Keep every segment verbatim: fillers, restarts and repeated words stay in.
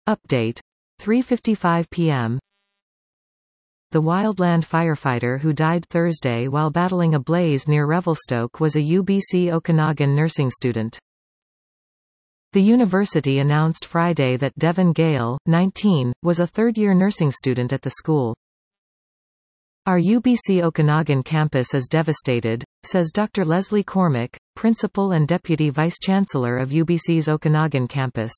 Update. three fifty-five p m The wildland firefighter who died Thursday while battling a blaze near Revelstoke was a U B C Okanagan nursing student. The university announced Friday that Devon Gale, nineteen, was a third-year nursing student at the school. "Our U B C Okanagan campus is devastated," says Doctor Leslie Cormick, Principal and Deputy Vice-Chancellor of U B C's Okanagan campus.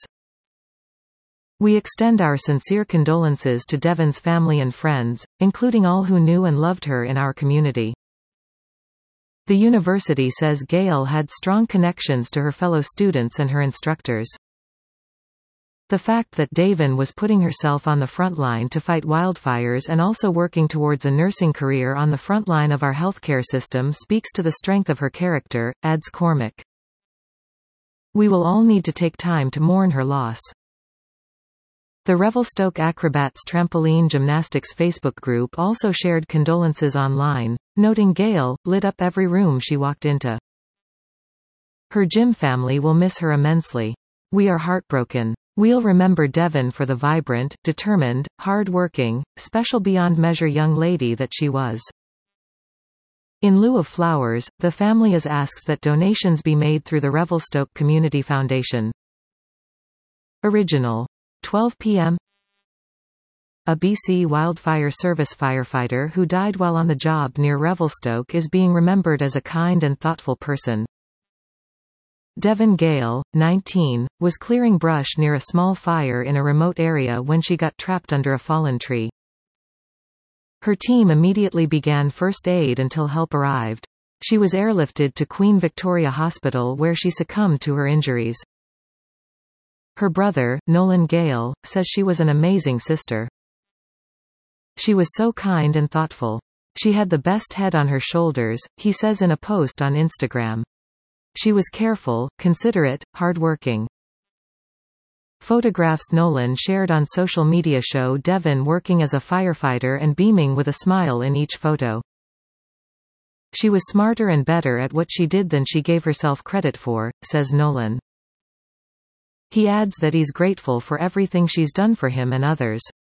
"We extend our sincere condolences to Devon's family and friends, including all who knew and loved her in our community." The university says Gale had strong connections to her fellow students and her instructors. The fact that Devon was putting herself on the front line to fight wildfires and also working towards a nursing career on the front line of our healthcare system speaks to the strength of her character, adds Cormick. "We will all need to take time to mourn her loss." The Revelstoke Acrobats Trampoline Gymnastics Facebook group also shared condolences online, noting Gale lit up every room she walked into. "Her gym family will miss her immensely. We are heartbroken. We'll remember Devon for the vibrant, determined, hard-working, special beyond measure young lady that she was." In lieu of flowers, the family has asked that donations be made through the Revelstoke Community Foundation. Original. twelve p m A B C Wildfire Service firefighter who died while on the job near Revelstoke is being remembered as a kind and thoughtful person. Devon Gale, nineteen, was clearing brush near a small fire in a remote area when she got trapped under a fallen tree. Her team immediately began first aid until help arrived. She was airlifted to Queen Victoria Hospital where she succumbed to her injuries. Her brother, Nolan Gale, says she was an amazing sister. "She was so kind and thoughtful. She had the best head on her shoulders," he says in a post on Instagram. "She was careful, considerate, hardworking." Photographs Nolan shared on social media show Devon working as a firefighter and beaming with a smile in each photo. "She was smarter and better at what she did than she gave herself credit for," says Nolan. He adds that he's grateful for everything she's done for him and others.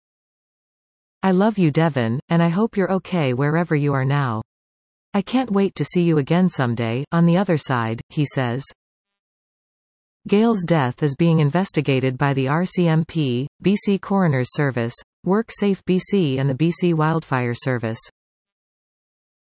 "I love you, Devon, and I hope you're okay wherever you are now. I can't wait to see you again someday, on the other side," he says. Gale's death is being investigated by the R C M P, B C Coroner's Service, WorkSafe B C and the B C Wildfire Service.